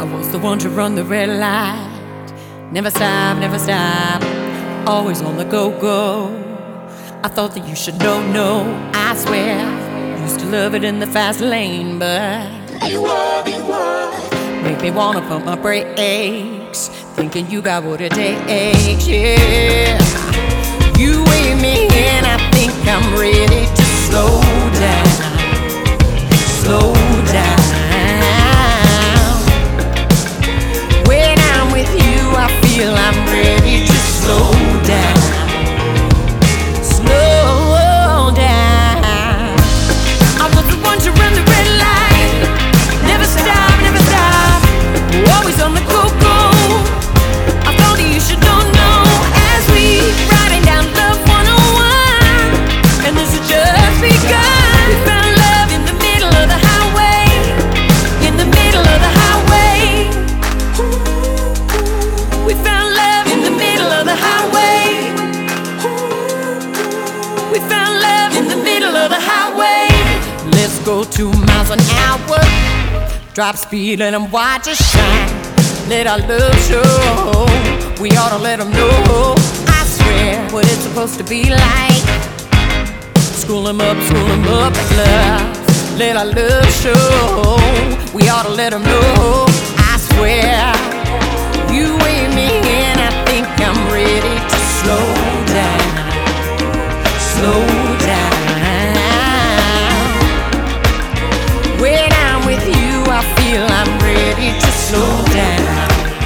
was the one to run the red light. Never stop, never stop, always on the go-go. I thought that you should know, no, I swear. Used to love it in the fast lane, but you make me wanna pump my brakes, thinking you got what it takes, yeah. You weigh me in, I think I'm ready to slow down, slow down. When I'm with you, I feel I'm ready to slow down, slow down. I was the one to run the red light. Never stop, never stop, always on the go-go. I thought that you should know, as we riding down Love 101, and this has just begun. We found love in the middle of the highway, in the middle of the highway. We found love in the middle of the highway. We found love in the middle of the highway. Let's go 2 miles an hour, drop speed, let them watch us shine. Let our love show, we ought to let them know, I swear, what it's supposed to be like. School them up, love. Let our love show, we ought to let them know, I swear. You weigh me in, I think I'm ready to slow down, slow down. When I'm with you, I feel I'm ready to slow down,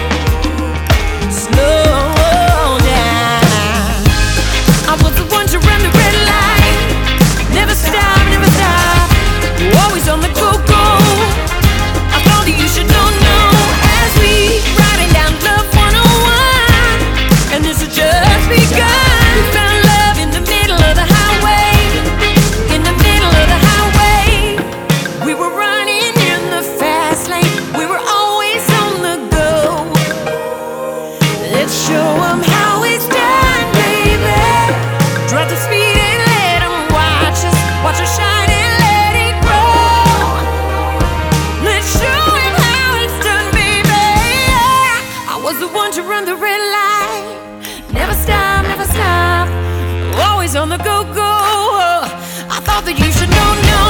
slow down. I was the one to run the red light. Never stop, never stop, always on the go-go. I thought that you should know, as we riding down Love 101, and this has just begun. We found love in the middle of the highway, in the middle of the highway. We were running in the fast lane, we were always on the go. Let's show them how it's done, baby. Drop the speed and let them watch us, watch us shine and let it grow. Let's show them how it's done, baby. I was the one to run the red light. Never stop, never stop, always on the go-go. I thought that you should know,